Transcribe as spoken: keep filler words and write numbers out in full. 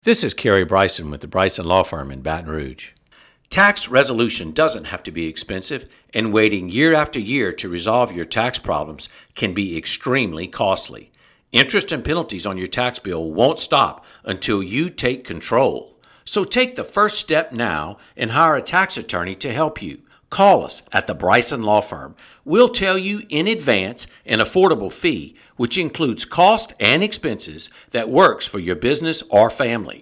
This is Kerry Bryson with the Bryson Law Firm in Baton Rouge. Tax resolution doesn't have to be expensive, and waiting year after year to resolve your tax problems can be extremely costly. Interest and penalties on your tax bill won't stop until you take control. So take the first step now and hire a tax attorney to help you. Call us at the Bryson Law Firm. We'll tell you in advance an affordable fee, which includes cost and expenses that works for your business or family.